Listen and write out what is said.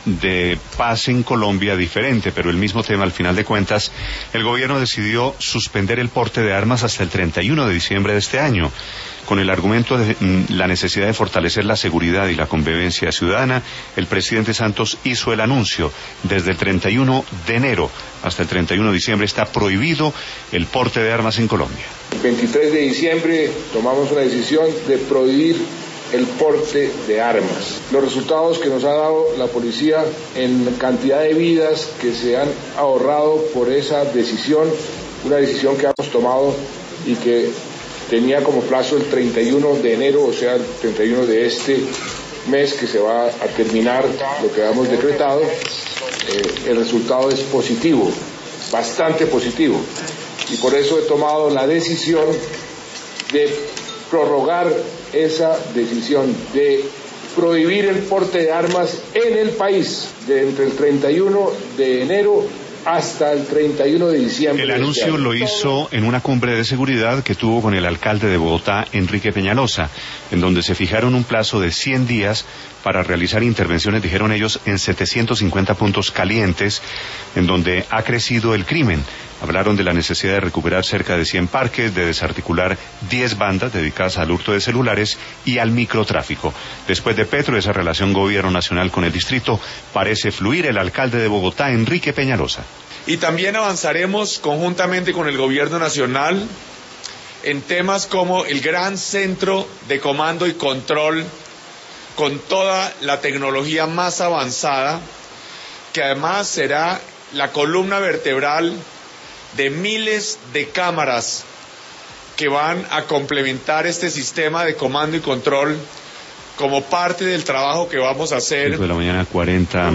de paz en Colombia diferente, pero el mismo tema. Al final de cuentas, el gobierno decidió suspender el porte de armas hasta el 31 de diciembre de este año, con el argumento de la necesidad de fortalecer la seguridad y la convivencia ciudadana. El presidente Santos hizo el anuncio: desde el 31 de enero hasta el 31 de diciembre está prohibido el porte de armas en Colombia. El 23 de diciembre tomamos una decisión de prohibir el porte de armas. Los resultados que nos ha dado la policía en cantidad de vidas que se han ahorrado por esa decisión, una decisión que hemos tomado y que tenía como plazo el 31 de enero, o sea, el 31 de este mes que se va a terminar lo que hemos decretado. El resultado es positivo, bastante positivo, y por eso he tomado la decisión de prorrogar esa decisión de prohibir el porte de armas en el país entre el 31 de enero hasta el 31 de diciembre. El anuncio lo hizo en una cumbre de seguridad que tuvo con el alcalde de Bogotá, Enrique Peñalosa, en donde se fijaron un plazo de 100 días para realizar intervenciones, dijeron ellos, en 750 puntos calientes, en donde ha crecido el crimen. Hablaron de la necesidad de recuperar cerca de 100 parques, de desarticular 10 bandas dedicadas al hurto de celulares y al microtráfico. Después de Petro, esa relación gobierno nacional con el distrito parece fluir. El alcalde de Bogotá, Enrique Peñalosa. Y también avanzaremos conjuntamente con el gobierno nacional en temas como el gran centro de comando y control con toda la tecnología más avanzada, que además será la columna vertebral de miles de cámaras que van a complementar este sistema de comando y control como parte del trabajo que vamos a hacer. 5 de la mañana, 40